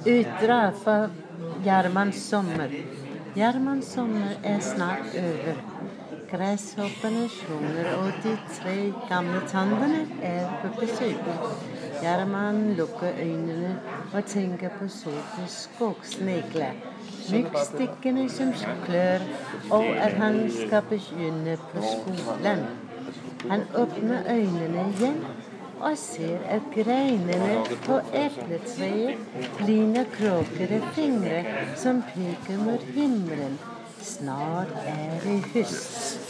Utdrag fra Gjermans sommer. Gjermans sommer snart over. Gresshopperne sjunger, og de 3 gamle tannene på besøk. Gjerman lukker øynene og tenker på sorte skogsnegler, myggstikkene som klør, og at han skal begynne på skolen. Han åpner øynene igjen og ser at greinene på epletreet ligner krokete fingre som peker mot himmelen. Snart det høst.